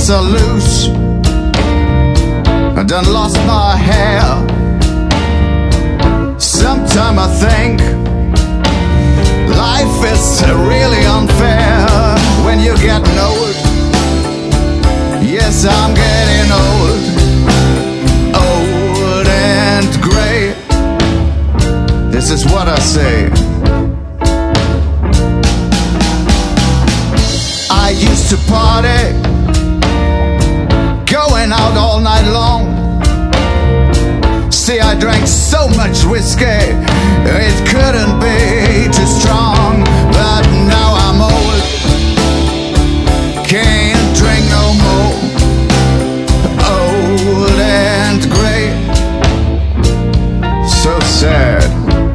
lips are loose. I done lost my hair. Sometime I think life is really unfair when you're getting old. Yes, I'm getting old. Old and gray. This is what I say. I used to party, going out all night long. See, I drank so much whiskey, it couldn't be too strong. But now I'm old, can't drink no more. Old and gray, so sad.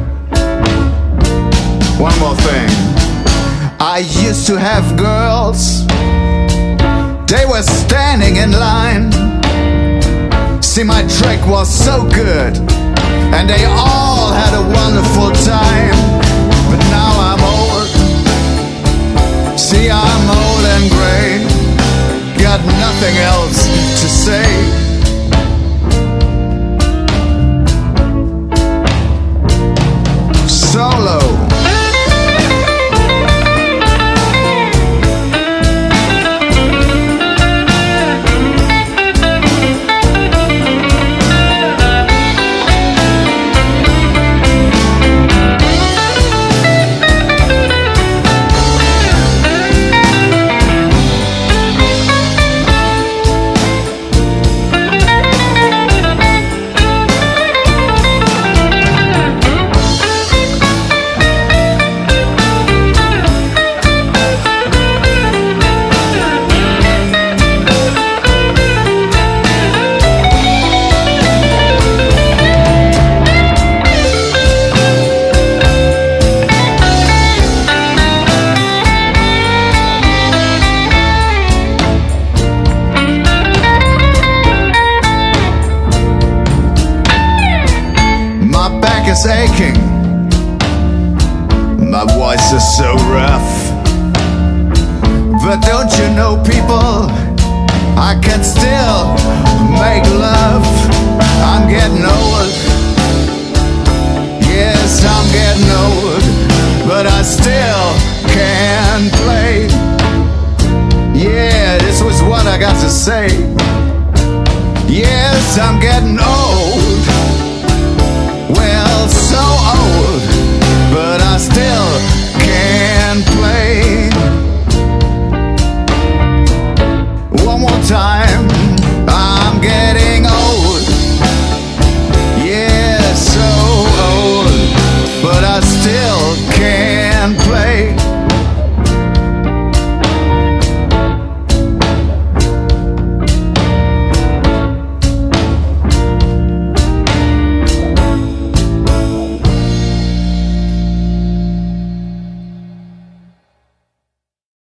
One more thing. I used to have girls, they were standing in line. See, my trick was so good, and they all had a wonderful time. But now I'm old. See, I'm old and gray, got nothing else to say. Solo. Is aching, my voice is so rough. But don't you know, people, I can still make love. I'm getting old. Yes, I'm getting old, but I still can play. Yeah, this was what I got to say. Yes, I'm getting